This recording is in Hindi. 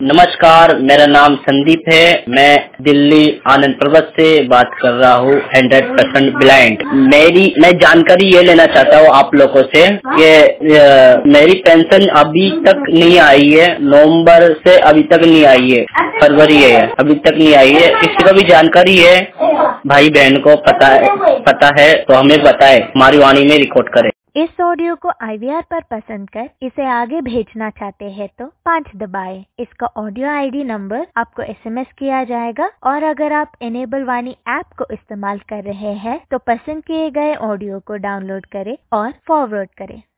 नमस्कार, मेरा नाम संदीप है। मैं दिल्ली आनंद पर्वत से बात कर रहा हूँ। 100% ब्लाइंड। मैं जानकारी ये लेना चाहता हूँ आप लोगों से कि मेरी पेंशन अभी तक नहीं आई है। नवंबर से अभी तक नहीं आई है, फरवरी है अभी तक नहीं आई है। किसी को भी जानकारी है, भाई बहन को पता है तो हमें बताए, हमारी वाणी में रिकॉर्ड करे। इस ऑडियो को IVR पर पसंद कर इसे आगे भेजना चाहते हैं तो 5 दबाएं। इसका ऑडियो ID नंबर आपको SMS किया जाएगा और अगर आप इनेबल वाणी ऐप को इस्तेमाल कर रहे हैं तो पसंद किए गए ऑडियो को डाउनलोड करें और फॉरवर्ड करें।